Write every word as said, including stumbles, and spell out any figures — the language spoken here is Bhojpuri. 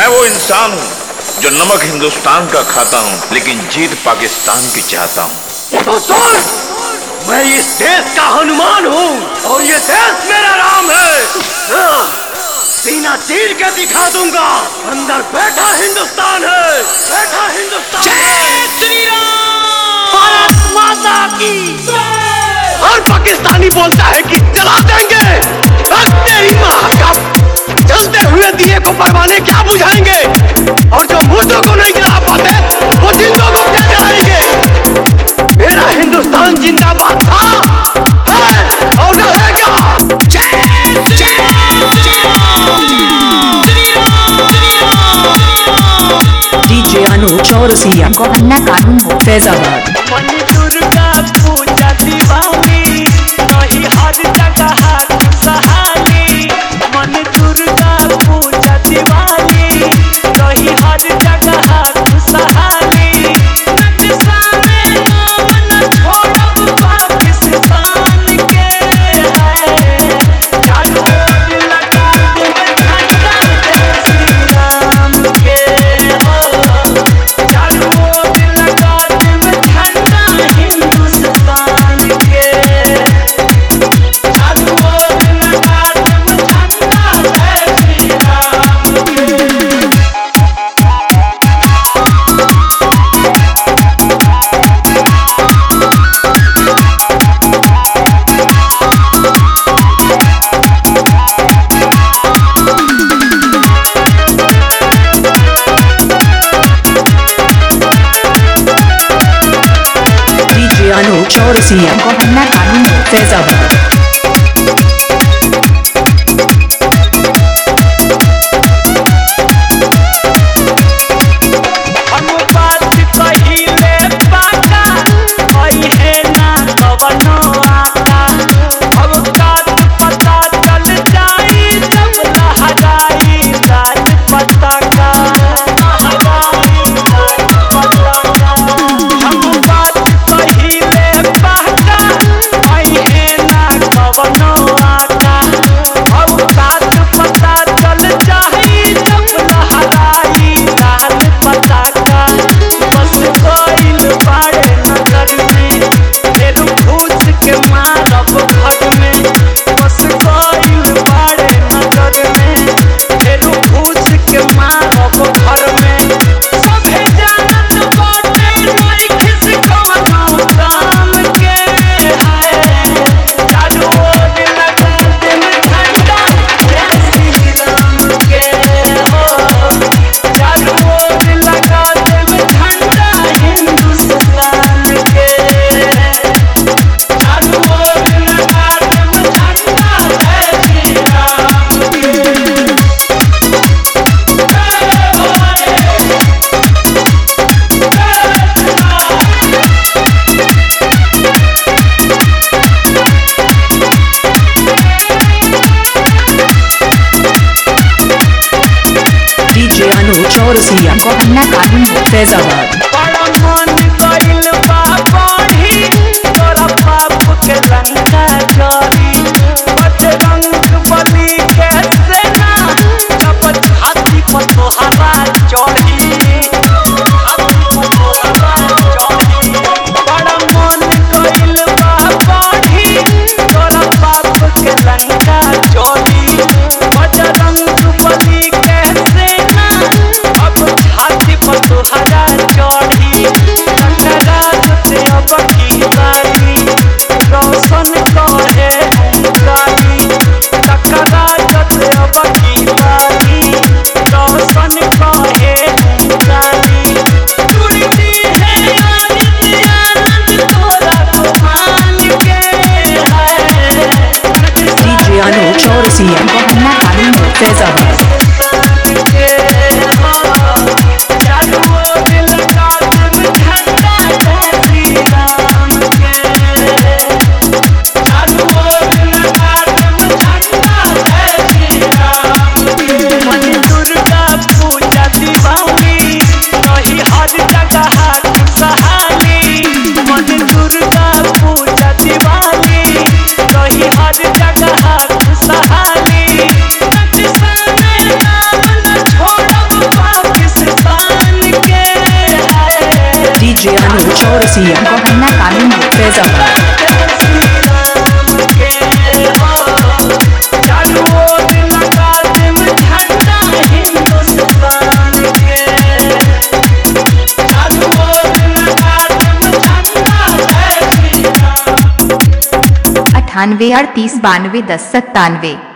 मैं वो इंसान हूँ जो नमक हिंदुस्तान का खाता हूँ लेकिन जीत पाकिस्तान की चाहता हूँ। तो सुन, मैं इस देश का हनुमान हूँ और ये देश मेरा राम है। सीना चीर के दिखा दूंगा, अंदर बैठा हिंदुस्तान है, बैठा हिंदुस्तान। जय श्री राम, भारत माता की। हर पाकिस्तानी बोलता है कि जला देंगे, तेरी माँ का जलते हुए दिए को परवाने क्या बुझाएंगे, और जो मुर्दों को नहीं जला पाते वो जिंदों को क्या जलाएंगे। मेरा हिंदुस्तान जिंदाबाद था, है और रहेगा। जय श्री डीजे अनु चौरसिया को अन्ना कानून हो फैजाबाद। मन दुर्गा पूजा दिवाली नहीं हर जगह हाथ सहाली। मन दुर्गा पूजा दिवाली नहीं हर जगह हाथ सहाली। नक्शा में नाम छोड़ब पाकिस्तान के है। चारों ओर लगा देंगे झंडा जय श्री राम के हो। चारों ओर लगा देंगे झंडा हिंदुस्तान के। चारों ओर लगा देंगे झंडा जय श्री राम के। डीजे अनु चौरसिया को अन्ना कानून हो फैजाबाद। हम बात कहिले पाका ओई है ना कवनो आका। अब बात पता चल जाई जब लहराई लाल पताका। लहराई लाल पताका। हम बात कहिले पाका ओई है ना कवनो आका। अब बात पता चल जाई जब लहराई लाल पताका। बस कोइल बाड़े नजर में फिर घूस के मारब घर में। बस कोइल बाड़े नजर में फिर घूस के मारब घर में। सभे जानत बाटे नहीं किस कवनो काम के है। चारों ओर लगा देंगे झंडा जय श्री राम के हो। चारों ओर लगा देंगे झंडा हिंदुस्तान के। चारों ओर लगा देंगे झंडा जय श्री राम के। जय भोले, डीजे अनु चौरसिया को अन्ना कानून हो फैजाबाद। बड़ा मन कइल बा बढ़ी तोरा बाप के लंका चोरी। बजरंग बली के सेना जब छाती पर तोहरा चढ़ी। छाती पर तोहरा चढ़ी। बड़ा मन कइल बा बढ़ी तोरा बाप के लंका चोरी। बजरंग बली के सेना अब छाती पर तोहरा चढ़ी। डीजे अनु चौरसिया कोहन्ना कानून हो फैजाबाद। अठानवे अड़तीस बानवे दस सत्तानवे।